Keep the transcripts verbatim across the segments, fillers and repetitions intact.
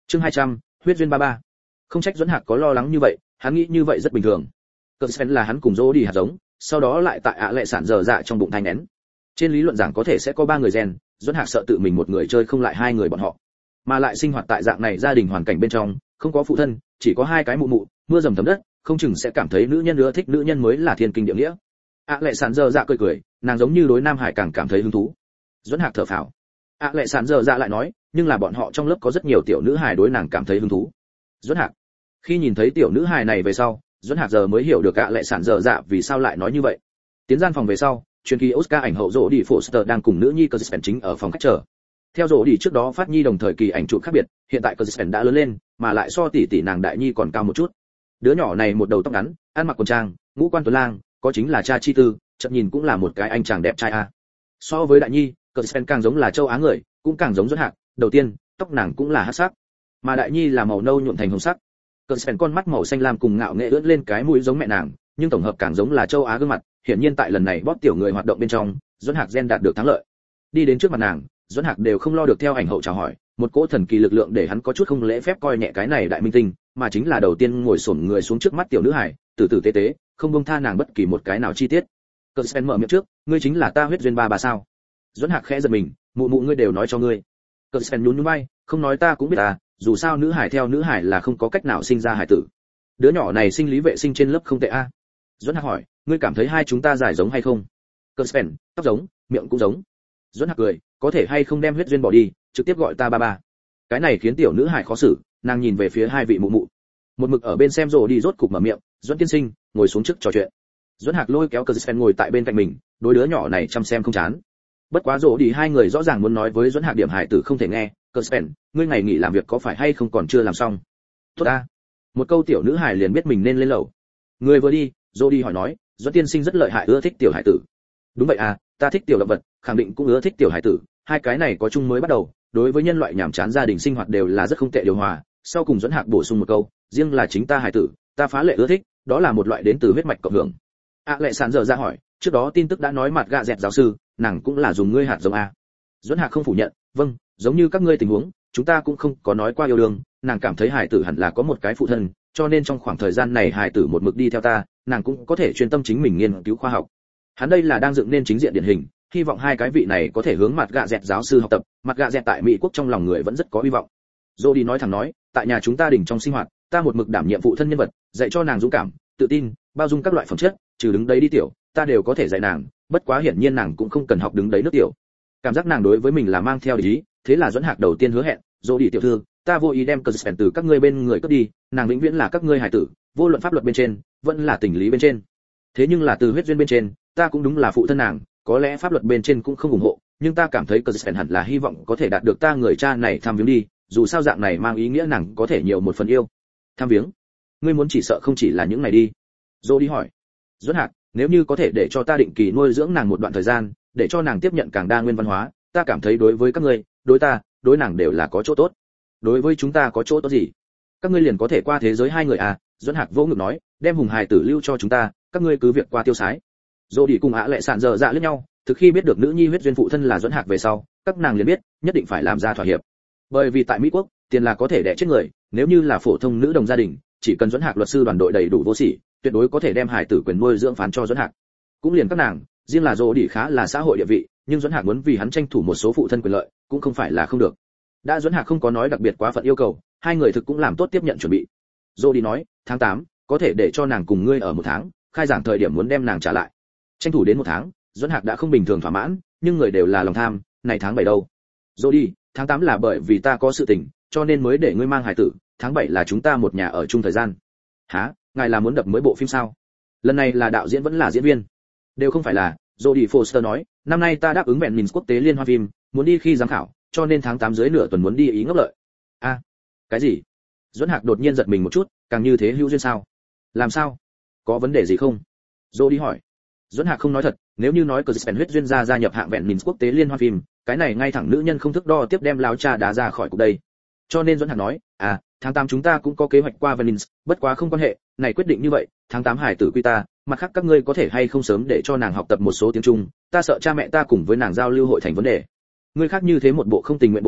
Chương hai trăm, huyết duyên ba ba. Không trách Duẫn Hạc có lo lắng như vậy, hắn nghĩ như vậy rất bình thường. Cờ Sven là hắn cùng dỗ đi hạt giống, sau đó lại tại ạ lệ sản dở dạ trong bụng thai nén. Trên lý luận giảng có thể sẽ có ba người gen, Duẫn Hạc sợ tự mình một người chơi không lại hai người bọn họ, mà lại sinh hoạt tại dạng này gia đình hoàn cảnh bên trong, không có phụ thân, chỉ có hai cái mụ mụ, mưa dầm thấm đất, không chừng sẽ cảm thấy nữ nhân ưa thích nữ nhân mới là thiên kinh địa nghĩa. ạ lệ sản dở dạ cười cười, nàng giống như đối Nam Hải càng cảm thấy hứng thú. Duẫn Hạc thở phào. ạ lệ sản dở dạ lại nói, nhưng là bọn họ trong lớp có rất nhiều tiểu nữ hài đối nàng cảm thấy hứng thú. Duẫn Hạc, khi nhìn thấy tiểu nữ hài này về sau, Duẫn Hạc giờ mới hiểu được ạ lệ sản dở dạ vì sao lại nói như vậy. Tiến gian phòng về sau, truyền kỳ Oscar ảnh hậu rỗ đi Foster đang cùng nữ nhi Cospen chính ở phòng khách chờ. Theo rỗ đi trước đó phát nhi đồng thời kỳ ảnh chụp khác biệt, hiện tại Cospen đã lớn lên, mà lại so tỷ tỷ nàng đại nhi còn cao một chút. Đứa nhỏ này một đầu tóc ngắn, ăn mặc quần trang, ngũ quan tuấn lang, có chính là cha chi tư, chợt nhìn cũng là một cái anh chàng đẹp trai a. So với đại nhi, Cospen càng giống là châu Á người, cũng càng giống Duẫn Hạc. Đầu tiên, tóc nàng cũng là hắc sắc, mà đại nhi là màu nâu nhuộm thành hồng sắc. Cospen con mắt màu xanh lam cùng ngạo nghệ ưỡn lên cái mũi giống mẹ nàng, nhưng tổng hợp càng giống là châu Á gương mặt. Hiển nhiên tại lần này bóp tiểu người hoạt động bên trong, Duẫn Hạc gen đạt được thắng lợi. Đi đến trước mặt nàng, Duẫn Hạc đều không lo được theo ảnh hậu chào hỏi, một cỗ thần kỳ lực lượng để hắn có chút không lễ phép coi nhẹ cái này đại minh tinh, mà chính là đầu tiên ngồi xổm người xuống trước mắt tiểu nữ hải, tử tử tế tế, không buông tha nàng bất kỳ một cái nào chi tiết. Cospen mở miệng trước, ngươi chính là ta huyết duyên ba bà sao? Duẫn Hạc khẽ giật mình, mụ mụ ngươi đều nói cho ngươi. Cospen nhún nhún vai, không nói ta cũng biết à, dù sao nữ hải theo nữ hải là không có cách nào sinh ra hải tử. Đứa nhỏ này sinh lý vệ sinh trên lớp không tệ a. À. Duẫn Hạc hỏi, ngươi cảm thấy hai chúng ta dài giống hay không? Cospen, tóc giống, miệng cũng giống. Duẫn Hạc cười, có thể hay không đem huyết duyên bỏ đi, trực tiếp gọi ta ba ba. Cái này khiến tiểu nữ hải khó xử, nàng nhìn về phía hai vị mụ mụ. Một mực ở bên xem rồi đi rốt cục mở miệng, Duẫn tiên sinh, ngồi xuống trước trò chuyện. Duẫn Hạc lôi kéo Cospen ngồi tại bên cạnh mình, đối đứa nhỏ này chăm xem không chán. Bất quá rỗ đi hai người rõ ràng muốn nói với Duẫn Hạc điểm hải tử không thể nghe. Cospen, ngươi ngày nghỉ làm việc có phải hay không còn chưa làm xong? Tốt a. Một câu tiểu nữ hải liền biết mình nên lên lầu. Người vừa đi, rỗ đi hỏi nói, Duẫn tiên sinh rất lợi hại ưa thích tiểu hải tử. Đúng vậy à, ta thích tiểu động vật, khẳng định cũng ưa thích tiểu hải tử, hai cái này có chung mới bắt đầu, đối với nhân loại nhảm chán gia đình sinh hoạt đều là rất không tệ điều hòa. Sau cùng Duẫn Hạc bổ sung một câu, riêng là chính ta hải tử, ta phá lệ ưa thích, đó là một loại đến từ huyết mạch cộng hưởng. À lệ sán giờ ra hỏi, trước đó tin tức đã nói mặt gạ dẹt giáo sư, nàng cũng là dùng ngươi hạt giống a. Duẫn Hạc không phủ nhận, vâng, giống như các ngươi tình huống, chúng ta cũng không có nói qua yêu đương, nàng cảm thấy hải tử hẳn là có một cái phụ thân, cho nên trong khoảng thời gian này hải tử một mực đi theo ta, nàng cũng có thể chuyên tâm chính mình nghiên cứu khoa học. Hắn đây là đang dựng nên chính diện điển hình, hy vọng hai cái vị này có thể hướng mặt gạ dẹt giáo sư học tập, mặt gạ dẹt tại Mỹ quốc trong lòng người vẫn rất có hy vọng. Jody nói thẳng nói, tại nhà chúng ta đỉnh trong sinh hoạt, ta một mực đảm nhiệm phụ thân nhân vật, dạy cho nàng dũng cảm, tự tin, bao dung các loại phẩm chất, trừ đứng đấy đi tiểu, ta đều có thể dạy nàng, bất quá hiển nhiên nàng cũng không cần học đứng đấy nước tiểu. Cảm giác nàng đối với mình là mang theo ý, thế là Duẫn Hạc đầu tiên hứa hẹn, Jody tiểu thư, ta vô ý đem Cospen từ các ngươi bên người cướp đi, nàng vĩnh viễn là các ngươi hải tử, vô luận pháp luật bên trên, vẫn là tình lý bên trên. Thế nhưng là từ huyết duyên bên trên, ta cũng đúng là phụ thân nàng, có lẽ pháp luật bên trên cũng không ủng hộ, nhưng ta cảm thấy Cospen hẳn là hy vọng có thể đạt được ta người cha này tham viếng đi, dù sao dạng này mang ý nghĩa nàng có thể nhiều một phần yêu. Tham viếng? Ngươi muốn chỉ sợ không chỉ là những này đi. Jody hỏi. Duẫn Hạc, nếu như có thể để cho ta định kỳ nuôi dưỡng nàng một đoạn thời gian, để cho nàng tiếp nhận càng đa nguyên văn hóa, ta cảm thấy đối với các ngươi, đối ta, đối nàng đều là có chỗ tốt. Đối với chúng ta có chỗ tốt gì? Các ngươi liền có thể qua thế giới hai người à? Duẫn Hạc vô ngực nói, đem hùng hài tử lưu cho chúng ta, các ngươi cứ việc qua tiêu sái. Jody cùng Á Lệ Sạn dở dạ liếc nhau, từ khi biết được nữ nhi huyết duyên phụ thân là Duẫn Hạc về sau, các nàng liền biết, nhất định phải làm ra thỏa hiệp. Bởi vì tại Mỹ quốc, tiền là có thể đẻ chết người, nếu như là phổ thông nữ đồng gia đình, chỉ cần Duẫn Hạc luật sư đoàn đội đầy đủ vô sỉ, tuyệt đối có thể đem hải tử quyền nuôi dưỡng phán cho Duẫn Hạc. Cũng liền các nàng, riêng là Jody khá là xã hội địa vị, nhưng Duẫn Hạc muốn vì hắn tranh thủ một số phụ thân quyền lợi, cũng không phải là không được. Đã Duẫn Hạc không có nói đặc biệt quá phận yêu cầu, hai người thực cũng làm tốt tiếp nhận chuẩn bị. Jody nói, tháng tám, có thể để cho nàng cùng ngươi ở một tháng, khai giảng thời điểm muốn đem nàng trả lại. Tranh thủ đến một tháng, Duẫn Hạc đã không bình thường thỏa mãn, nhưng người đều là lòng tham, này tháng bảy đâu? Jody, tháng tám là bởi vì ta có sự tình, cho nên mới để ngươi mang hải tử, tháng bảy là chúng ta một nhà ở chung thời gian. Hả? Ngài là muốn đập mới bộ phim sao? Lần này là đạo diễn vẫn là diễn viên? Đều không phải là, Jody Foster nói, năm nay ta đáp ứng Venice quốc tế liên hoan phim, muốn đi khi giám khảo, cho nên tháng tám dưới nửa tuần muốn đi Ý ngốc lợi. A, à, cái gì? Duẫn Hạc đột nhiên giật mình một chút, càng như thế hữu duyên sao? Làm sao? Có vấn đề gì không? Jody hỏi. Duẫn Hạc không nói thật, nếu như nói Cospen huyết duyên gia gia nhập hạng Venice quốc tế liên hoan phim, cái này ngay thẳng nữ nhân không thức đo tiếp đem láo cha đá ra khỏi cục đây. Cho nên Duẫn Hạc nói, à, tháng tám chúng ta cũng có kế hoạch qua Venice, bất quá không quan hệ, này quyết định như vậy, tháng tám hải tử quy ta, mặt khác các ngươi có thể hay không sớm để cho nàng học tập một số tiếng Trung, ta sợ cha mẹ ta cùng với nàng giao lưu hội thành vấn đề. Ngươi khác như thế một bộ không tình nguyện bộ dáng,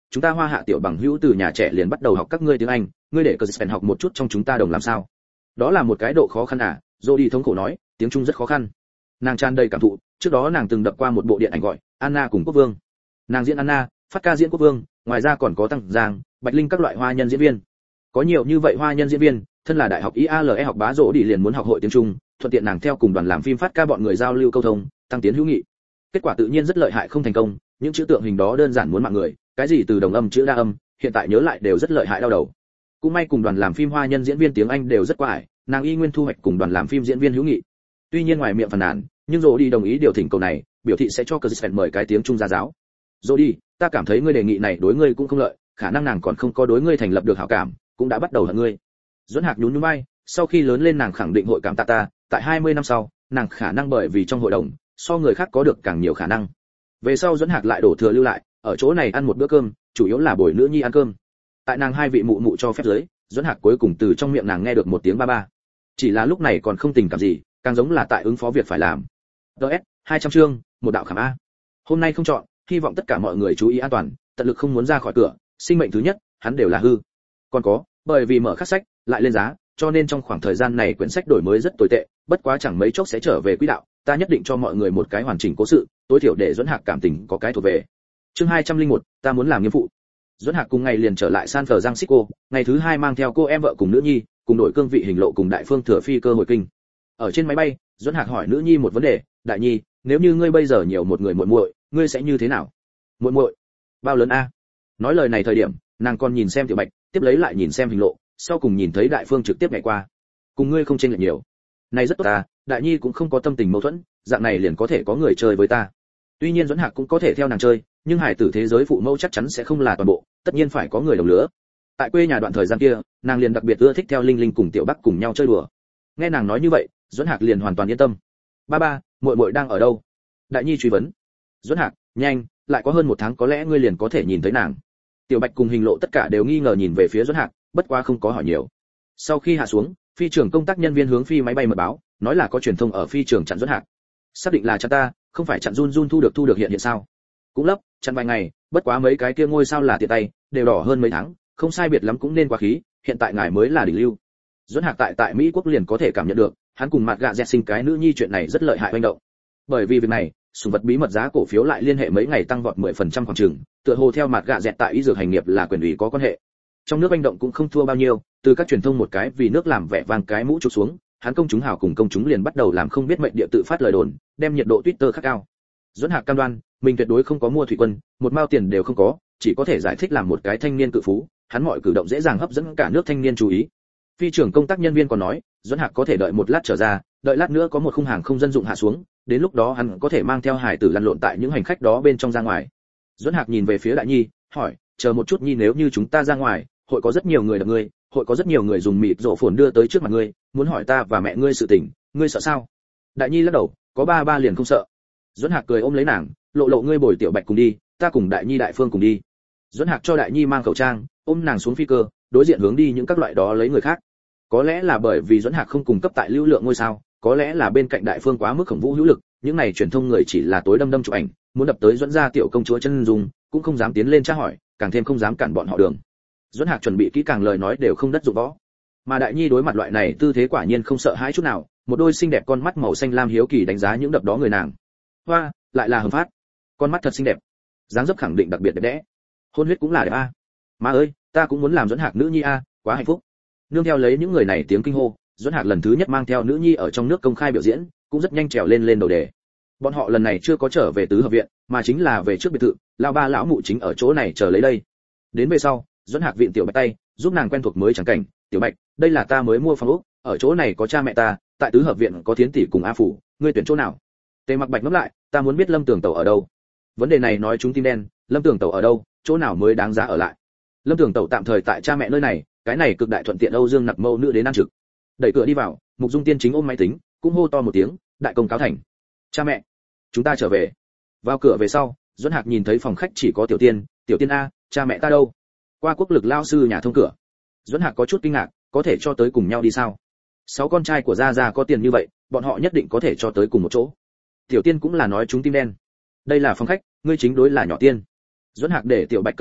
chúng ta Hoa Hạ tiểu bằng hữu từ nhà trẻ liền bắt đầu học các ngươi tiếng Anh, ngươi để Cuspen học một chút trong chúng ta đồng làm sao? Đó là một cái độ khó khăn à? Jody thống khổ nói, tiếng Trung rất khó khăn. Nàng tràn đầy cảm thụ, trước đó nàng từng đập qua một bộ điện ảnh gọi Anna cùng Quốc Vương. Nàng diễn Anna, Phát ca diễn Quốc Vương, ngoài ra còn có Tăng Giang, Bạch Linh các loại hoa nhân diễn viên. Có nhiều như vậy hoa nhân diễn viên, thân là đại học i a lờ e học bá rỗ đi liền muốn học hội tiếng Trung, thuận tiện nàng theo cùng đoàn làm phim Phát ca bọn người giao lưu câu thông, tăng tiến hữu nghị. Kết quả tự nhiên rất lợi hại không thành công, những chữ tượng hình đó đơn giản muốn mạng người, cái gì từ đồng âm chữ đa âm, hiện tại nhớ lại đều rất lợi hại đau đầu. Cũng may cùng đoàn làm phim hoa nhân diễn viên tiếng Anh đều rất quải, nàng y nguyên thu hoạch cùng đoàn làm phim diễn viên hữu nghị. Tuy nhiên ngoài miệng phàn nàn, nhưng rỗ đi đồng ý điều thỉnh cầu này, biểu thị sẽ cho Cuspen mời cái tiếng Trung gia giáo. Rỗ đi, ta cảm thấy ngươi đề nghị này đối ngươi cũng không lợi, khả năng nàng còn không có đối ngươi thành lập được hảo cảm, cũng đã bắt đầu hận ngươi. Duẫn Hạc nhún nhún vai, sau khi lớn lên nàng khẳng định hội cảm tạ ta, tại hai mươi năm sau, nàng khả năng bởi vì trong hội đồng, so người khác có được càng nhiều khả năng. Về sau Duẫn Hạc lại đổ thừa lưu lại, ở chỗ này ăn một bữa cơm, chủ yếu là bồi nữ nhi ăn cơm. Tại nàng hai vị mụ mụ cho phép dưới, Duẫn Hạc cuối cùng từ trong miệng nàng nghe được một tiếng ba ba. Chỉ là lúc này còn không tình cảm gì, càng giống là tại ứng phó việc phải làm. đê ét hai trăm chương, một đạo khảm a. Hôm nay không chọn, hy vọng tất cả mọi người chú ý an toàn, tận lực không muốn ra khỏi cửa, sinh mệnh thứ nhất, hắn đều là hư. Còn có, bởi vì mở khắc sách, lại lên giá, cho nên trong khoảng thời gian này quyển sách đổi mới rất tồi tệ, bất quá chẳng mấy chốc sẽ trở về quỹ đạo, ta nhất định cho mọi người một cái hoàn chỉnh cố sự, tối thiểu để Duẫn Hạc cảm tình có cái thuộc về. Chương hai trăm lẻ một, ta muốn làm nghiêm phụ. Duẫn Hạc cùng ngày liền trở lại San Francisco, ngày thứ hai mang theo cô em vợ cùng nữ nhi, cùng đổi cương vị hình lộ cùng đại phương thừa phi cơ hồi kinh. Ở trên máy bay, Duẫn Hạc hỏi nữ nhi một vấn đề, đại nhi, nếu như ngươi bây giờ nhiều một người muội muội, ngươi sẽ như thế nào? Muội muội? Bao lớn a? Nói lời này thời điểm, nàng còn nhìn xem Tiểu Bạch, tiếp lấy lại nhìn xem hình lộ, sau cùng nhìn thấy đại phương trực tiếp ngày qua. Cùng ngươi không chênh lệch nhiều. Này rất tốt ta, đại nhi cũng không có tâm tình mâu thuẫn, dạng này liền có thể có người chơi với ta. Tuy nhiên Duẫn Hạc cũng có thể theo nàng chơi, nhưng hải tử thế giới phụ mẫu chắc chắn sẽ không là toàn bộ, tất nhiên phải có người đồng lứa. Tại quê nhà đoạn thời gian kia, nàng liền đặc biệt ưa thích theo Linh Linh cùng Tiểu Bắc cùng nhau chơi đùa. Nghe nàng nói như vậy, Duẫn Hạc liền hoàn toàn yên tâm. Ba ba, muội muội đang ở đâu? Đại nhi truy vấn. Duẫn Hạc, nhanh, lại có hơn một tháng có lẽ ngươi liền có thể nhìn thấy nàng. Tiểu Bạch cùng hình lộ tất cả đều nghi ngờ nhìn về phía Duẫn Hạc, bất quá không có hỏi nhiều. Sau khi hạ xuống, phi trường công tác nhân viên hướng phi máy bay mật báo, nói là có truyền thông ở phi trường chặn Duẫn Hạc. Xác định là chặn ta, không phải chặn run run thu được thu được hiện hiện sao? Cũng lấp, chặn vài ngày, bất quá mấy cái kia ngôi sao là tiện tay, đều đỏ hơn mấy tháng, không sai biệt lắm cũng nên quá khí, hiện tại ngài mới là đỉnh lưu. Duẫn Hạc tại tại Mỹ quốc liền có thể cảm nhận được, hắn cùng mặt gạ dẹt sinh cái nữ nhi chuyện này rất lợi hại hoành động. Bởi vì việc này, sủng vật bí mật giá cổ phiếu lại liên hệ mấy ngày tăng vọt mười phần trăm khoảng chừng, tựa hồ theo mặt gạ dẹt tại y dược hành nghiệp là quyền ủy có quan hệ. Trong nước hoành động cũng không thua bao nhiêu, từ các truyền thông một cái vì nước làm vẻ vang cái mũ chụp xuống, hắn công chúng hào cùng công chúng liền bắt đầu làm không biết mệnh địa tự phát lời đồn, đem nhiệt độ Twitter khắc cao. Duẫn Hạc cam đoan, mình tuyệt đối không có mua thủy quân, một mao tiền đều không có, chỉ có thể giải thích làm một cái thanh niên cự phú, hắn mọi cử động dễ dàng hấp dẫn cả nước thanh niên chú ý. Phi trưởng công tác nhân viên còn nói, Duẫn Hạc có thể đợi một lát trở ra, đợi lát nữa có một khung hàng không dân dụng hạ xuống, đến lúc đó hắn có thể mang theo hải tử lăn lộn tại những hành khách đó bên trong ra ngoài. Duẫn Hạc nhìn về phía Đại Nhi, hỏi, chờ một chút Nhi, nếu như chúng ta ra ngoài, hội có rất nhiều người đập ngươi, hội có rất nhiều người dùng mịt rộ phồn đưa tới trước mặt ngươi, muốn hỏi ta và mẹ ngươi sự tình, ngươi sợ sao? Đại Nhi lắc đầu, có ba ba liền không sợ. Duẫn Hạc cười ôm lấy nàng, lộ lộ ngươi bồi Tiểu Bạch cùng đi, ta cùng Đại Nhi Đại Phương cùng đi. Duẫn Hạc cho Đại Nhi mang khẩu trang, ôm nàng xuống phi cơ, đối diện hướng đi những các loại đó lấy người khác. Có lẽ là bởi vì Duẫn Hạc không cung cấp tại lưu lượng ngôi sao, có lẽ là bên cạnh Đại Phương quá mức khổng vũ hữu lực, những này truyền thông người chỉ là tối đâm đâm chụp ảnh, muốn đập tới Duẫn gia tiểu công chúa chân dung, cũng không dám tiến lên tra hỏi, càng thêm không dám cản bọn họ đường. Duẫn Hạc chuẩn bị kỹ càng lời nói đều không đất dụng võ. Mà Đại Nhi đối mặt loại này tư thế quả nhiên không sợ hãi chút nào, một đôi xinh đẹp con mắt màu xanh lam hiếu kỳ đánh giá những đập đó người nàng. Hoa, lại là Hồng Phát. Con mắt thật xinh đẹp. Dáng dấp khẳng định đặc biệt đẹp đẽ. Hôn huyết cũng là đẹp a. Má ơi, ta cũng muốn làm Duẫn Hạc nữ nhi a, quá hạnh phúc. Nương theo lấy những người này tiếng kinh hô, Duẫn Hạc lần thứ nhất mang theo nữ nhi ở trong nước công khai biểu diễn, cũng rất nhanh trèo lên lên đầu đề. Bọn họ lần này chưa có trở về tứ hợp viện, mà chính là về trước biệt thự, lão ba lão mụ chính ở chỗ này chờ lấy đây. Đến về sau, Duẫn Hạc viện Tiểu Bạch tay, giúp nàng quen thuộc mới chẳng cảnh, "Tiểu Bạch, đây là ta mới mua phòng ốc, ở chỗ này có cha mẹ ta, tại tứ hợp viện có Thiến tỷ cùng A phủ, ngươi tuyển chỗ nào?" Tề Mặc Bạch ngẫm lại, "Ta muốn biết Lâm Tường Tẩu ở đâu." Vấn đề này nói chúng tim đen, Lâm Tường Tẩu ở đâu, chỗ nào mới đáng giá ở lại. Lâm Tường Tẩu tạm thời tại cha mẹ nơi này, cái này cực đại thuận tiện Âu Dương Nặc Mâu nữ đến ăn trực. Đẩy cửa đi vào, Mục Dung Tiên chính ôm máy tính, cũng hô to một tiếng, "Đại công cáo thành." "Cha mẹ, chúng ta trở về." Vào cửa về sau, Duẫn Hạc nhìn thấy phòng khách chỉ có Tiểu Tiên, "Tiểu Tiên a, cha mẹ ta đâu?" Qua quốc lực lao sư nhà thông cửa. Duẫn Hạc có chút kinh ngạc, có thể cho tới cùng nhau đi sao? Sáu con trai của gia gia có tiền như vậy, bọn họ nhất định có thể cho tới cùng một chỗ. Tiểu Tiên cũng là nói chúng tim đen. "Đây là phòng khách, ngươi chính đối là nhỏ tiên." Duẫn Hạc để Tiểu Bạch cẩn thận,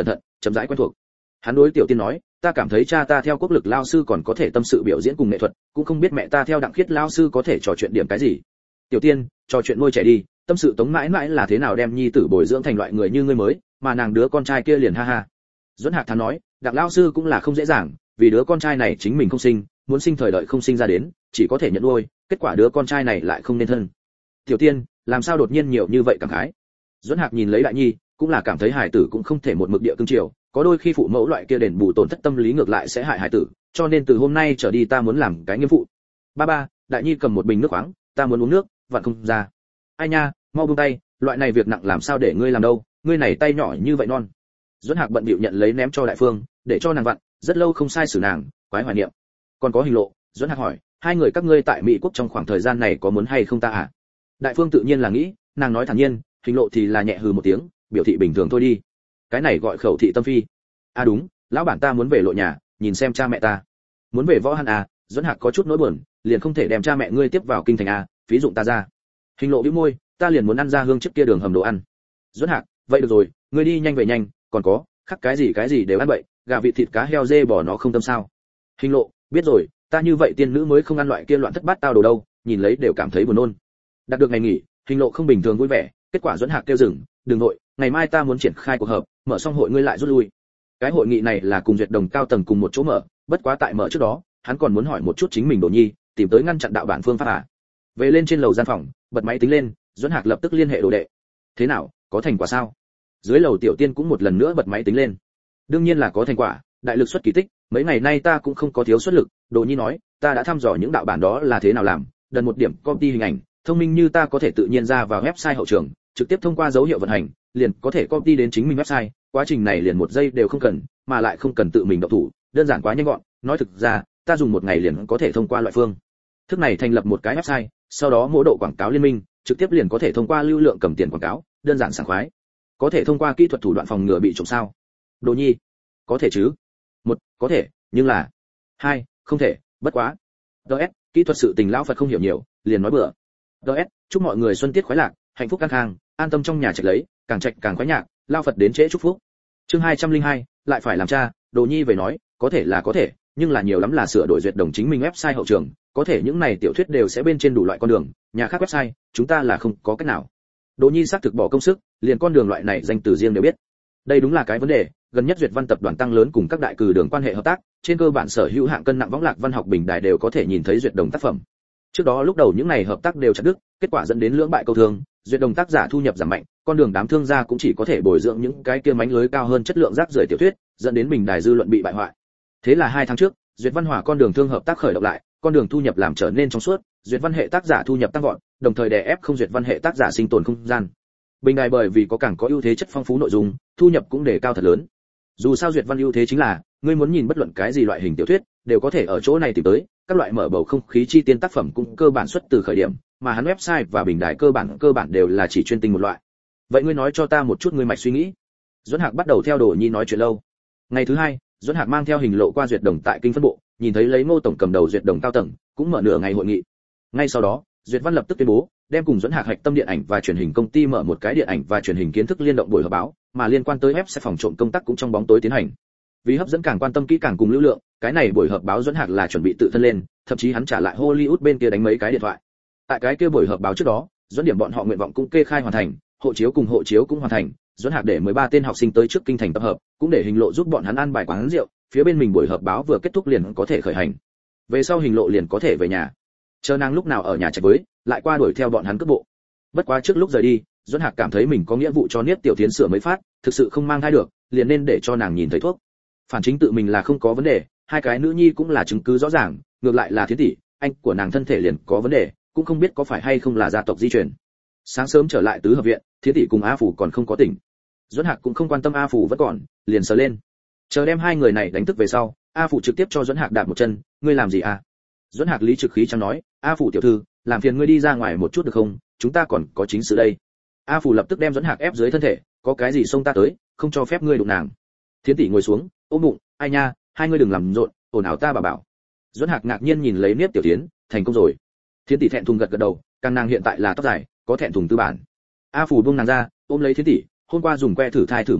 chậm rãi quen thuộc. Hắn đối Tiểu Tiên nói, ta cảm thấy cha ta theo quốc lực lao sư còn có thể tâm sự biểu diễn cùng nghệ thuật, cũng không biết mẹ ta theo đặng khiết lao sư có thể trò chuyện điểm cái gì. Tiểu Tiên, trò chuyện nuôi trẻ đi, tâm sự Tống mãi mãi là thế nào đem nhi tử bồi dưỡng thành loại người như ngươi mới, mà nàng đứa con trai kia liền ha ha. Duẫn Hạc thán nói, đặng lao sư cũng là không dễ dàng, vì đứa con trai này chính mình không sinh, muốn sinh thời đợi không sinh ra đến, chỉ có thể nhận nuôi, kết quả đứa con trai này lại không nên thân. Tiểu Tiên, làm sao đột nhiên nhiều như vậy cảm khái. Duẫn Hạc nhìn lấy đại nhi, cũng là cảm thấy hài tử cũng không thể một mực địa cương triều, có đôi khi phụ mẫu loại kia đền bù tổn thất tâm lý ngược lại sẽ hại hài tử, cho nên từ hôm nay trở đi ta muốn làm cái nghĩa vụ. Ba ba, đại nhi cầm một bình nước khoáng, ta muốn uống nước, vặn không ra. Ai nha, mau buông tay, loại này việc nặng làm sao để ngươi làm đâu, ngươi này tay nhỏ như vậy non. Duẫn Hạc bận bịu nhận lấy ném cho Đại Phương, để cho nàng vặn, rất lâu không sai xử nàng, quái hoài niệm. Còn có Hình Lộ, Duẫn Hạc hỏi, hai người các ngươi tại Mỹ quốc trong khoảng thời gian này có muốn hay không ta à? Đại Phương tự nhiên là nghĩ, nàng nói thản nhiên, Hình Lộ thì là nhẹ hừ một tiếng, biểu thị bình thường thôi đi. Cái này gọi khẩu thị tâm phi. À đúng, lão bản ta muốn về Lộ nhà, nhìn xem cha mẹ ta. Muốn về Võ Hàn à? Duẫn Hạc có chút nỗi buồn, liền không thể đem cha mẹ ngươi tiếp vào kinh thành à, phí dụng ta ra. Hình Lộ bĩu môi, ta liền muốn ăn ra hương trước kia đường hầm đồ ăn. Duẫn Hạc, vậy được rồi, ngươi đi nhanh về nhanh, còn có, khắc cái gì cái gì đều ăn vậy, gà vịt thịt cá heo dê bò nó không tâm sao? Hình Lộ, biết rồi, ta như vậy tiên nữ mới không ăn loại kia loạn thất bát tao đồ đâu, nhìn lấy đều cảm thấy buồn nôn. Đạt được ngày nghỉ, Hình Lộ không bình thường vui vẻ, kết quả Duẫn Hạc kêu dừng, đừng nội, ngày mai ta muốn triển khai cuộc họp, mở xong hội ngươi lại rút lui. Cái hội nghị này là cùng duyệt đồng cao tầng cùng một chỗ mở, bất quá tại mở trước đó, hắn còn muốn hỏi một chút chính mình Đồ Nhi, tìm tới ngăn chặn đạo bản phương pháp à. Về lên trên lầu gian phòng, bật máy tính lên, Duẫn Hạc lập tức liên hệ Đồ đệ. Thế nào, có thành quả sao? Dưới lầu Tiểu Tiên cũng một lần nữa bật máy tính lên. Đương nhiên là có thành quả, đại lực xuất kỳ tích, mấy ngày nay ta cũng không có thiếu xuất lực, Đồ Nhi nói, ta đã thăm dò những đạo bản đó là thế nào làm, đần một điểm copy hình ảnh, thông minh như ta có thể tự nhiên ra vào website hậu trường, trực tiếp thông qua dấu hiệu vận hành, liền có thể copy đến chính mình website, quá trình này liền một giây đều không cần, mà lại không cần tự mình động thủ, đơn giản quá nhanh gọn, nói thực ra, ta dùng một ngày liền có thể thông qua loại phương thức này thành lập một cái website, sau đó mỗi độ quảng cáo liên minh, trực tiếp liền có thể thông qua lưu lượng cầm tiền quảng cáo, đơn giản sảng khoái. Có thể thông qua kỹ thuật thủ đoạn phòng ngừa bị trộm sao? Đồ Nhi, có thể chứ? Một, có thể, nhưng là hai, không thể, bất quá. ds kỹ thuật sự tình lão Phật không hiểu nhiều, liền nói bừa. ds chúc mọi người xuân tiết khoái lạc, hạnh phúc an khang, an tâm trong nhà trạch lấy, càng trạch càng khoái nhạc, lão Phật đến trễ chúc phúc. Chương hai trăm linh hai, lại phải làm cha. Đồ Nhi về nói, có thể là có thể, nhưng là nhiều lắm là sửa đổi duyệt đồng chính mình website hậu trường, có thể những này tiểu thuyết đều sẽ bên trên đủ loại con đường, nhà khác website, chúng ta là không có cách nào. Đồ Nhi xác thực bỏ công sức, liền con đường loại này danh từ riêng đều biết. Đây đúng là cái vấn đề, gần nhất duyệt văn tập đoàn tăng lớn cùng các đại cử đường quan hệ hợp tác, trên cơ bản sở hữu hạng cân nặng võng lạc văn học bình đài đều có thể nhìn thấy duyệt đồng tác phẩm. Trước đó lúc đầu những này hợp tác đều chặt đứt, kết quả dẫn đến lưỡng bại câu thương, duyệt đồng tác giả thu nhập giảm mạnh, con đường đám thương gia cũng chỉ có thể bồi dưỡng những cái kia mánh lưới cao hơn chất lượng rác rưởi tiểu thuyết, dẫn đến bình đài dư luận bị bại hoại. Thế là hai tháng trước, duyệt văn hòa con đường thương hợp tác khởi động lại, con đường thu nhập làm trở nên trong suốt, duyệt văn hệ tác giả thu nhập tăng vọt, đồng thời đè ép không duyệt văn hệ tác giả sinh tồn không gian. Bình đài bởi vì có càng có ưu thế chất phong phú nội dung, thu nhập cũng đề cao thật lớn. Dù sao duyệt văn ưu thế chính là, ngươi muốn nhìn bất luận cái gì loại hình tiểu thuyết, đều có thể ở chỗ này tìm tới, các loại mở bầu không khí chi tiên tác phẩm cũng cơ bản xuất từ khởi điểm, mà hắn website và bình đài cơ bản cơ bản đều là chỉ chuyên tinh một loại. Vậy ngươi nói cho ta một chút ngươi mạch suy nghĩ. Duẫn Hạc bắt đầu theo Đồ Nhi nói chuyện lâu. Ngày thứ hai, Duẫn Hạc mang theo Hình Lộ qua duyệt đồng tại kinh phân bộ, nhìn thấy lấy Ngô tổng cầm đầu duyệt đồng cao tầng, cũng mở nửa ngày hội nghị. Ngay sau đó, duyệt văn lập tức tuyên bố, đem cùng Duẫn Hạc hạch tâm điện ảnh và truyền hình công ty mở một cái điện ảnh và truyền hình kiến thức liên động buổi họp báo, mà liên quan tới web sẽ phòng trộm công tác cũng trong bóng tối tiến hành. Vì hấp dẫn càng quan tâm kỹ càng cùng lưu lượng, cái này buổi họp báo Duẫn Hạc là chuẩn bị tự thân lên, thậm chí hắn trả lại Hollywood bên kia đánh mấy cái điện thoại. Tại cái kia buổi họp báo trước đó, Duẫn điểm bọn họ nguyện vọng cũng kê khai hoàn thành, hộ chiếu cùng hộ chiếu cũng hoàn thành, Duẫn Hạc để mười ba tên học sinh tới trước kinh thành tập hợp, cũng để Hình Lộ giúp bọn hắn ăn bài quán rượu, phía bên mình buổi họp báo vừa kết thúc liền có thể khởi hành. Về sau Hình Lộ liền có thể về nhà. Chờ nàng lúc nào ở nhà chạy với, lại qua đuổi theo bọn hắn cướp bộ. Bất quá trước lúc rời đi, Duẫn Hạc cảm thấy mình có nghĩa vụ cho Niết Tiểu Thiến sửa mấy phát, thực sự không mang thai được, liền nên để cho nàng nhìn thấy thuốc. Phản chính tự mình là không có vấn đề, hai cái nữ nhi cũng là chứng cứ rõ ràng, ngược lại là Thiến tỷ, anh của nàng thân thể liền có vấn đề, cũng không biết có phải hay không là gia tộc di truyền. Sáng sớm trở lại tứ hợp viện, Thiến tỷ cùng A Phủ còn không có tỉnh. Duẫn Hạc cũng không quan tâm A Phủ vẫn còn, liền sờ lên. Chờ đem hai người này đánh thức về sau, A Phủ trực tiếp cho Duẫn Hạc đạp một chân, ngươi làm gì à? Duẫn Hạc lý trực khí chẳng nói, A Phủ tiểu thư, làm phiền ngươi đi ra ngoài một chút được không, chúng ta còn có chính sự đây. A Phủ lập tức đem Duẫn Hạc ép dưới thân thể, có cái gì xông ta tới, không cho phép ngươi đụng nàng. Thiến tỷ ngồi xuống, ôm bụng, ai nha, hai ngươi đừng làm rộn, ồn ào ta bà bảo. Duẫn Hạc ngạc nhiên nhìn lấy Niếp Tiểu Thiến, thành công rồi. Thiến tỷ thẹn thùng gật gật đầu, càng nàng hiện tại là tóc dài, có thẹn thùng tư bản. A Phủ buông nàng ra, ôm lấy Thiến tỷ, hôm qua dùng que thử thai thử một chút,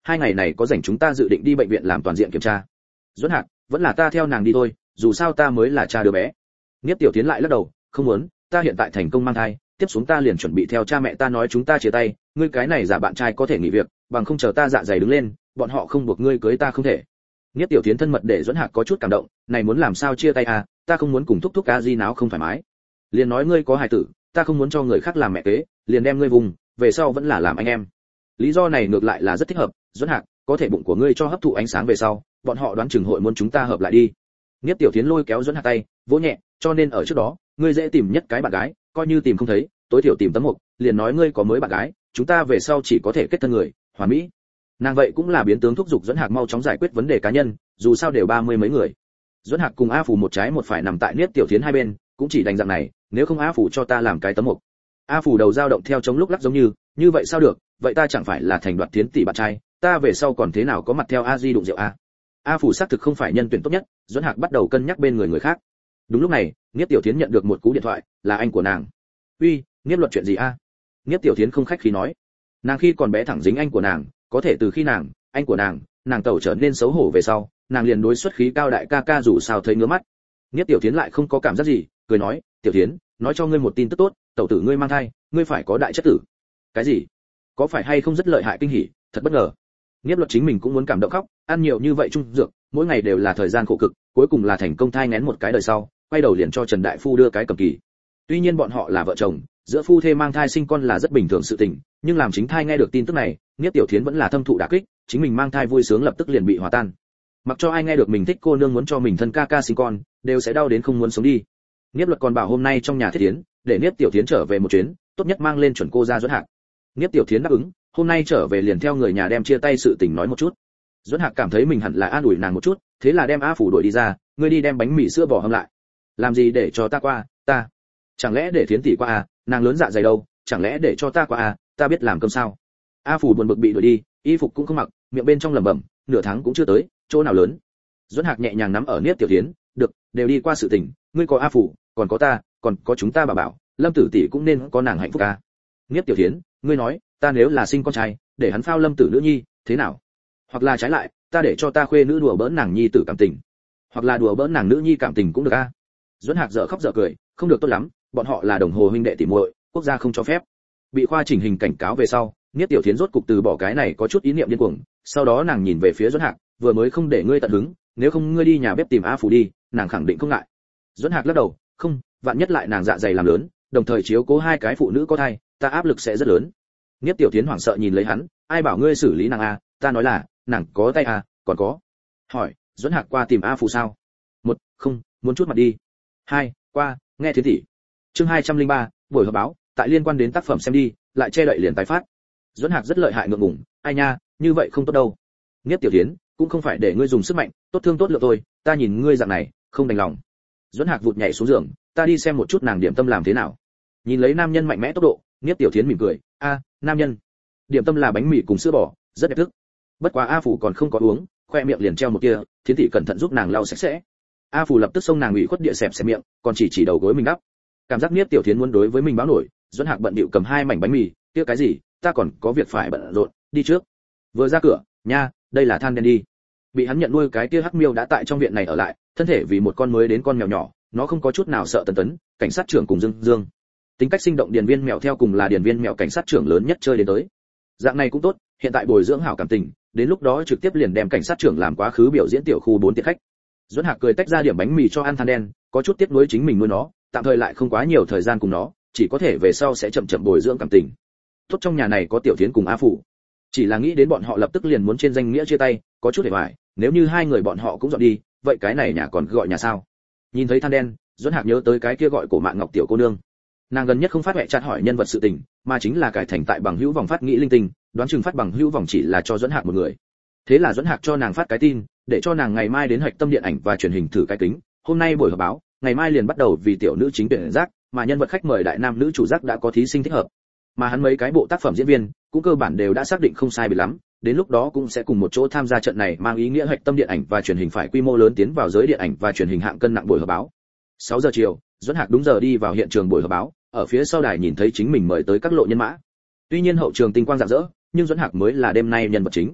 hai ngày này có rảnh chúng ta dự định đi bệnh viện làm toàn diện kiểm tra. Duẫn Hạc, vẫn là ta theo nàng đi thôi, dù sao ta mới là cha đứa bé. Niếp Tiểu Thiến lại lắc đầu, không muốn, ta hiện tại thành công mang thai, tiếp xuống ta liền chuẩn bị theo cha mẹ ta nói chúng ta chia tay, ngươi cái này giả bạn trai có thể nghỉ việc, bằng không chờ ta dạ dày đứng lên, bọn họ không buộc ngươi cưới ta không thể. Niếp Tiểu Thiến thân mật để Duẫn Hạc có chút cảm động, này muốn làm sao chia tay à, ta không muốn cùng thúc thúc ca di náo không thoải mái. Liền nói ngươi có hài tử, ta không muốn cho người khác làm mẹ kế, liền đem ngươi vùng, về sau vẫn là làm anh em. Lý do này ngược lại là rất thích hợp, Duẫn Hạc, có thể bụng của ngươi cho hấp thụ ánh sáng về sau, bọn họ đoán chừng hội muốn chúng ta hợp lại đi. Niếp Tiểu Thiến lôi kéo Duẫn Hạc tay, vỗ nhẹ, cho nên ở trước đó, ngươi dễ tìm nhất cái bạn gái, coi như tìm không thấy, tối thiểu tìm tấm mục, liền nói ngươi có mới bạn gái, chúng ta về sau chỉ có thể kết thân người, hoàn mỹ. Nàng vậy cũng là biến tướng thúc giục Duẫn Hạc mau chóng giải quyết vấn đề cá nhân, dù sao đều ba mươi mấy người. Duẫn Hạc cùng A Phủ một trái một phải nằm tại Niếp Tiểu Thiến hai bên, cũng chỉ đành dạng này, nếu không A Phủ cho ta làm cái tấm mục. A Phủ đầu dao động theo chống lúc lắc giống như, như vậy sao được, vậy ta chẳng phải là thành Đoạt Thiến tỷ bạn trai, ta về sau còn thế nào có mặt theo A Di đụng rượu a. A Phủ xác thực không phải nhân tuyển tốt nhất, Duẫn Hạc bắt đầu cân nhắc bên người người khác. Đúng lúc này, Niếp Tiểu Thiến nhận được một cú điện thoại, là anh của nàng. "Uy, Niếp Luật chuyện gì a?" Niếp Tiểu Thiến không khách khí nói. Nàng khi còn bé thẳng dính anh của nàng, có thể từ khi nàng, anh của nàng, nàng tẩu trở nên xấu hổ về sau, nàng liền đối xuất khí cao đại ca ca dù sao thấy ngứa mắt. Niếp Tiểu Thiến lại không có cảm giác gì, cười nói, "Tiểu Thiến, nói cho ngươi một tin tức tốt, tẩu tử ngươi mang thai, ngươi phải có đại chất tử." "Cái gì? Có phải hay không rất lợi hại kinh hỉ, thật bất ngờ." Niếp Luật chính mình cũng muốn cảm động khóc, ăn nhiều như vậy trung dược, mỗi ngày đều là thời gian khổ cực, cuối cùng là thành công thai nghén một cái đời sau, quay đầu liền cho Trần đại phu đưa cái cầm kỳ. Tuy nhiên bọn họ là vợ chồng, giữa phu thê mang thai sinh con là rất bình thường sự tình, nhưng làm chính thai nghe được tin tức này, Niếp Tiểu Thiến vẫn là thâm thụ đả kích, chính mình mang thai vui sướng lập tức liền bị hòa tan. Mặc cho ai nghe được mình thích cô nương muốn cho mình thân ca ca sinh con, đều sẽ đau đến không muốn sống đi. Niếp Luật còn bảo hôm nay trong nhà thiết tiến, để Niếp Tiểu Thiến trở về một chuyến, tốt nhất mang lên chuẩn cô ra Duẫn Hạc. Niếp Tiểu Thiến đáp ứng, hôm nay trở về liền theo người nhà đem chia tay sự tình nói một chút. Duẫn Hạc cảm thấy mình hẳn là an ủi nàng một chút, thế là đem A Phủ đuổi đi ra, ngươi đi đem bánh mì sữa bò hâm lại. Làm gì để cho ta qua, ta? Chẳng lẽ để Thiến tỷ qua à, nàng lớn dạ dày đâu, chẳng lẽ để cho ta qua à, ta biết làm cơm sao? A Phủ buồn bực bị đuổi đi, y phục cũng không mặc, miệng bên trong lẩm bẩm, nửa tháng cũng chưa tới, chỗ nào lớn. Duẫn Hạc nhẹ nhàng nắm ở Niếp Tiểu Thiến, được, đều đi qua sự tình, ngươi có A Phủ, còn có ta, còn có chúng ta bà bảo, Lâm Tử tỷ cũng nên có nàng hạnh phúc à. Niếp Tiểu Thiến, ngươi nói, ta nếu là sinh con trai, để hắn phao Lâm Tử nữ nhi, thế nào? Hoặc là trái lại, ta để cho ta khuê nữ đùa bỡn nàng nhi tử cảm tình, hoặc là đùa bỡn nàng nữ nhi cảm tình cũng được a. À? Duẫn Hạc dở khóc dở cười, không được tốt lắm, bọn họ là đồng hồ huynh đệ tỷ muội, quốc gia không cho phép. Bị khoa chỉnh hình cảnh cáo về sau, Niếp Tiểu Thiến rốt cục từ bỏ cái này có chút ý niệm điên cuồng, sau đó nàng nhìn về phía Duẫn Hạc, vừa mới không để ngươi tận hứng, nếu không ngươi đi nhà bếp tìm A Phủ đi, nàng khẳng định không ngại. Duẫn Hạc lắc đầu, không, vạn nhất lại nàng dạ dày làm lớn, đồng thời chiếu cố hai cái phụ nữ có thai, ta áp lực sẽ rất lớn. Niếp Tiểu Thiến hoảng sợ nhìn lấy hắn, ai bảo ngươi xử lý nàng a, ta nói là, nàng có tay a, còn có. Hỏi, Duẫn Hạc qua tìm A Phủ sao? Một, không, muốn chút mặt đi. Hai, qua, nghe Thiến tỷ. Chương hai trăm lẻ ba, buổi họp báo, tại liên quan đến tác phẩm xem đi, lại che đậy liền tái phát. Duẫn Hạc rất lợi hại ngượng ngùng, ai nha, như vậy không tốt đâu. Niếp Tiểu Thiến, cũng không phải để ngươi dùng sức mạnh, tốt thương tốt lượng tôi, ta nhìn ngươi dạng này, không đành lòng. Duẫn Hạc vụt nhảy xuống giường, ta đi xem một chút nàng điểm tâm làm thế nào. Nhìn lấy nam nhân mạnh mẽ tốc độ, Niếp Tiểu Thiến mỉm cười, a, nam nhân. Điểm tâm là bánh mì cùng sữa bò, rất đẹp thức. Bất quá A Phủ còn không có uống, khoe miệng liền treo một tia, Thiến tỷ cẩn thận giúp nàng lau sạch sẽ. A Phủ lập tức xông nàng ủy khuất địa xẹp xẹp miệng, còn chỉ chỉ đầu gối mình đắp. Cảm giác Niếp Tiểu Thiến muốn đối với mình báo nổi, Duẫn Hạc bận bịu cầm hai mảnh bánh mì, kia cái gì, ta còn có việc phải bận rộn, đi trước. Vừa ra cửa, nha, đây là Than đen đi. Bị hắn nhận nuôi cái kia hắc miêu đã tại trong viện này ở lại, thân thể vì một con mới đến con mèo nhỏ, nó không có chút nào sợ Tần Tấn, cảnh sát trưởng cùng Dương Dương. Tính cách sinh động điền viên mèo theo cùng là điền viên mèo cảnh sát trưởng lớn nhất chơi đến tới. Dạng này cũng tốt, hiện tại bồi dưỡng hảo cảm tình, đến lúc đó trực tiếp liền đem cảnh sát trưởng làm quá khứ biểu diễn tiểu khu bốn tiết khách. Duẫn Hạc cười tách ra điểm bánh mì cho ăn Than đen, có chút tiếc nuối chính mình nuôi nó, tạm thời lại không quá nhiều thời gian cùng nó, chỉ có thể về sau sẽ chậm chậm bồi dưỡng cảm tình. Tốt trong nhà này có Tiểu Thiến cùng A Phủ, chỉ là nghĩ đến bọn họ lập tức liền muốn trên danh nghĩa chia tay, có chút để hoài, nếu như hai người bọn họ cũng dọn đi, vậy cái này nhà còn gọi nhà sao? Nhìn thấy Than đen, Duẫn Hạc nhớ tới cái kia gọi Cổ Mạn Ngọc tiểu cô nương. Nàng gần nhất không phát mẹ chat hỏi nhân vật sự tình, mà chính là cải thành tại bằng hữu vòng phát nghĩ linh tinh, đoán chừng phát bằng hữu vòng chỉ là cho Duẫn Hạc một người. Thế là Duẫn Hạc cho nàng phát cái tin, để cho nàng ngày mai đến Hạch Tâm điện ảnh và truyền hình thử cái kính, hôm nay buổi họp báo, ngày mai liền bắt đầu vì tiểu nữ chính tuyển giác, mà nhân vật khách mời đại nam nữ chủ giác đã có thí sinh thích hợp. Mà hắn mấy cái bộ tác phẩm diễn viên cũng cơ bản đều đã xác định không sai biệt lắm, đến lúc đó cũng sẽ cùng một chỗ tham gia trận này mang ý nghĩa Hạch Tâm điện ảnh và truyền hình phải quy mô lớn tiến vào giới điện ảnh và truyền hình hạng cân nặng buổi họp báo. sáu giờ chiều, Duẫn Hạc đúng giờ đi vào hiện trường buổi họp báo, ở phía sau đài nhìn thấy chính mình mời tới các lộ nhân mã. Tuy nhiên hậu trường tinh quang rạng rỡ, nhưng Duẫn Hạc mới là đêm nay nhân vật chính.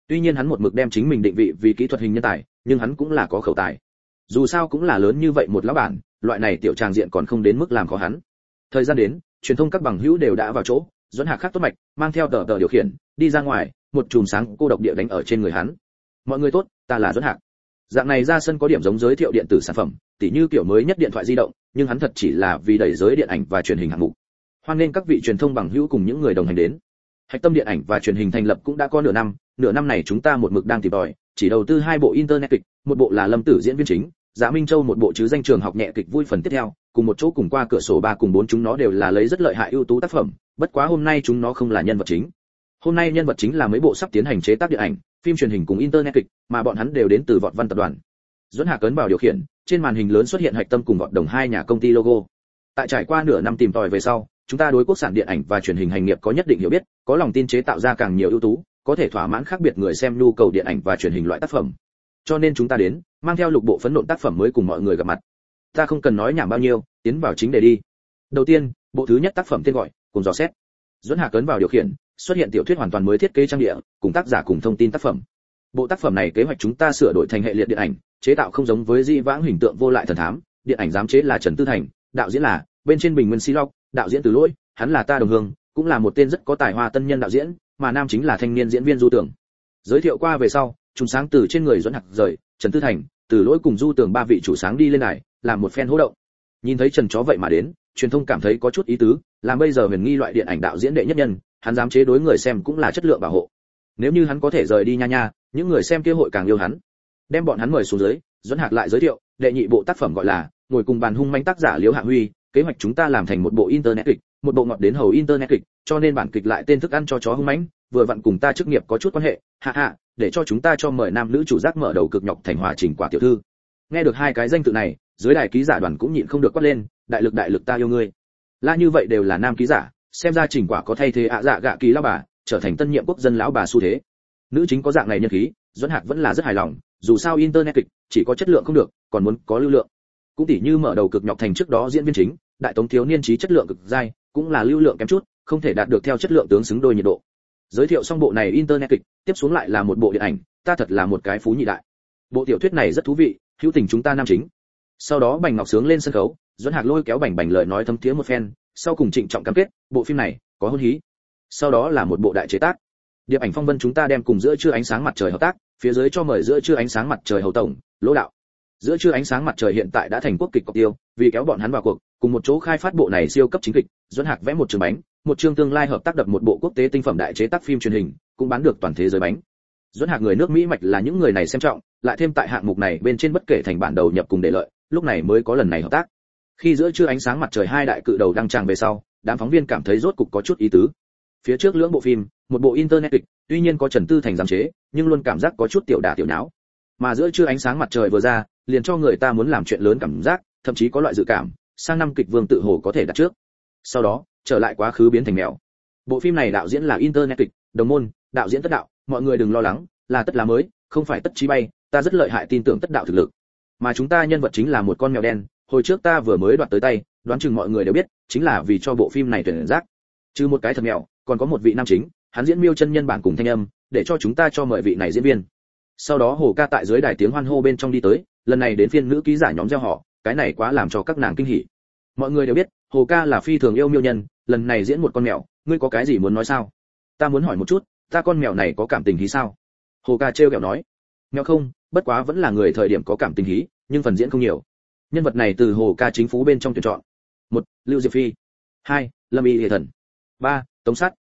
Tuy nhiên hắn một mực đem chính mình định vị vì kỹ thuật hình nhân tài, nhưng hắn cũng là có khẩu tài. Dù sao cũng là lớn như vậy một lão bản, loại này tiểu tràng diện còn không đến mức làm khó hắn. Thời gian đến, truyền thông các bằng hữu đều đã vào chỗ, Duẫn Hạc khác tốt mạch, mang theo tờ tờ điều khiển, đi ra ngoài, một chùm sáng cô độc địa đánh ở trên người hắn. Mọi người tốt, ta là Duẫn Hạc. Dạng này ra sân có điểm giống giới thiệu điện tử sản phẩm, tỉ như kiểu mới nhất điện thoại di động, nhưng hắn thật chỉ là vì đẩy giới điện ảnh và truyền hình hạng mục. Hoan nghênh các vị truyền thông bằng hữu cùng những người đồng hành đến. Hạch Tâm Điện ảnh và Truyền hình thành lập cũng đã có nửa năm, nửa năm này chúng ta một mực đang tìm tòi, chỉ đầu tư hai bộ internet kịch, một bộ là Lâm Tử diễn viên chính, Dạ Minh Châu một bộ chứ danh trường học nhẹ kịch vui phần tiếp theo, cùng một chỗ cùng qua cửa sổ ba cùng bốn chúng nó đều là lấy rất lợi hại ưu tú tác phẩm, bất quá hôm nay chúng nó không là nhân vật chính. Hôm nay nhân vật chính là mấy bộ sắp tiến hành chế tác điện ảnh, phim truyền hình cùng internet kịch, mà bọn hắn đều đến từ Vọt Văn tập đoàn. Duẫn Hạc ấn vào điều khiển, trên màn hình lớn xuất hiện Hạch Tâm cùng Vọt Đồng hai nhà công ty logo. Tại trải qua nửa năm tìm tòi về sau, chúng ta đối quốc sản điện ảnh và truyền hình hành nghiệp có nhất định hiểu biết, có lòng tin chế tạo ra càng nhiều ưu tú, có thể thỏa mãn khác biệt người xem nhu cầu điện ảnh và truyền hình loại tác phẩm. Cho nên chúng ta đến, mang theo lục bộ phấn nộn tác phẩm mới cùng mọi người gặp mặt. Ta không cần nói nhảm bao nhiêu, tiến vào chính đề đi. Đầu tiên, bộ thứ nhất tác phẩm tên gọi, cùng dò xét. Duẫn Hạc ấn vào điều khiển, xuất hiện tiểu thuyết hoàn toàn mới thiết kế trang địa, cùng tác giả cùng thông tin tác phẩm. Bộ tác phẩm này kế hoạch chúng ta sửa đổi thành hệ liệt điện ảnh, chế tạo không giống với di vãng hình tượng vô lại thần thám, điện ảnh giám chế là Trần Tư Thành, đạo diễn là bên trên Bình Nguyên Xi-Lộc, đạo diễn Từ Lỗi, hắn là ta đồng hương, cũng là một tên rất có tài hoa tân nhân đạo diễn, mà nam chính là thanh niên diễn viên Du Tường. Giới thiệu qua về sau, chúng sáng từ trên người Duẫn Hạc rời, Trần Tư Thành, Từ Lỗi cùng Du Tường ba vị chủ sáng đi lên đài, làm một phen hô động. Nhìn thấy Trần chó vậy mà đến, truyền thông cảm thấy có chút ý tứ, làm bây giờ huyền nghi loại điện ảnh đạo diễn đệ nhất nhân, hắn dám chế đối người xem cũng là chất lượng bảo hộ. Nếu như hắn có thể rời đi nha nha, những người xem kia hội càng yêu hắn. Đem bọn hắn mời xuống dưới, Duẫn Hạc lại giới thiệu, đệ nhị bộ tác phẩm gọi là Ngồi cùng bàn hung manh tác giả Liễu Hạ Huy, kế hoạch chúng ta làm thành một bộ internet kịch, một bộ ngọt đến hầu internet kịch, cho nên bản kịch lại tên thức ăn cho chó hung mãnh, vừa vặn cùng ta chức nghiệp có chút quan hệ, hạ hạ, để cho chúng ta cho mời nam nữ chủ giác mở đầu cực nhọc thành hòa trình quả tiểu thư. Nghe được hai cái danh tự này, dưới đài ký giả đoàn cũng nhịn không được quát lên, đại lực đại lực ta yêu ngươi. La như vậy đều là nam ký giả, xem ra trình quả có thay thế ạ dạ gạ kỳ lão bà, trở thành tân nhiệm quốc dân lão bà xu thế. Nữ chính có dạng này nhân khí, Duẫn Hạc vẫn là rất hài lòng, dù sao internet kịch chỉ có chất lượng không được, còn muốn có lưu lượng. Cũng tỉ như mở đầu cực nhọc thành trước đó diễn viên chính, đại tống thiếu niên trí chất lượng cực dai, cũng là lưu lượng kém chút, không thể đạt được theo chất lượng tướng xứng đôi nhiệt độ. Giới thiệu xong bộ này internet kịch, tiếp xuống lại là một bộ điện ảnh, ta thật là một cái phú nhị đại. Bộ tiểu thuyết này rất thú vị, hữu tình chúng ta nam chính. Sau đó Bành Ngọc Sướng lên sân khấu, Duẫn Hạc lôi kéo Bành Bành lời nói thấm thía một phen, sau cùng trịnh trọng cam kết, bộ phim này có hôn hí. Sau đó là một bộ đại chế tác. Điệp ảnh phong vân chúng ta đem cùng giữa trưa ánh sáng mặt trời hợp tác, phía dưới cho mời giữa trưa ánh sáng mặt trời hầu tổng, Lỗ đạo. Giữa trưa ánh sáng mặt trời hiện tại đã thành quốc kịch cọc tiêu, vì kéo bọn hắn vào cuộc, cùng một chỗ khai phát bộ này siêu cấp chính kịch, Duẫn Hạc vẽ một trường bánh, một chương tương lai hợp tác đập một bộ quốc tế tinh phẩm đại chế tác phim truyền hình, cũng bán được toàn thế giới bánh. Duẫn Hạc người nước Mỹ mạch là những người này xem trọng, lại thêm tại hạng mục này bên trên bất kể thành bản đầu nhập cùng để lợi, lúc này mới có lần này hợp tác. Khi giữa trưa ánh sáng mặt trời hai đại cự đầu đăng tràng về sau, đám phóng viên cảm thấy rốt cục có chút ý tứ. Phía trước lưỡng bộ phim, một bộ internet kịch, tuy nhiên có Trần Tư Thành giám chế, nhưng luôn cảm giác có chút tiểu đả tiểu nháo. Mà giữa trưa ánh sáng mặt trời vừa ra, liền cho người ta muốn làm chuyện lớn cảm giác, thậm chí có loại dự cảm, sang năm kịch vương tự hồ có thể đặt trước. Sau đó, trở lại quá khứ biến thành mèo. Bộ phim này đạo diễn là internet kịch, đồng môn, đạo diễn Tất Đạo, mọi người đừng lo lắng, là tất lá mới, không phải Tất Chí Bay, ta rất lợi hại tin tưởng Tất Đạo thực lực. Mà chúng ta nhân vật chính là một con mèo đen, hồi trước ta vừa mới đoạt tới tay, đoán chừng mọi người đều biết, chính là vì cho bộ phim này tuyển giác. Trừ một cái thật mèo, còn có một vị nam chính, hắn diễn miêu chân nhân bản cùng thanh âm, để cho chúng ta cho mời vị này diễn viên. Sau đó Hồ ca tại dưới đài tiếng hoan hô bên trong đi tới, lần này đến phiên nữ ký giả nhóm reo hò, cái này quá làm cho các nàng kinh hỉ. Mọi người đều biết, Hồ ca là phi thường yêu miêu nhân, lần này diễn một con mèo, ngươi có cái gì muốn nói sao? Ta muốn hỏi một chút, ta con mèo này có cảm tình hí sao? Hồ ca trêu ghẹo nói. Mèo không, bất quá vẫn là người thời điểm có cảm tình hí, nhưng phần diễn không nhiều. Nhân vật này từ Hồ ca chính phú bên trong tuyển chọn. Một, Lưu Diệp Phi. Hai, Lâm Y Lệ Thần. Ba, Tống Sắt.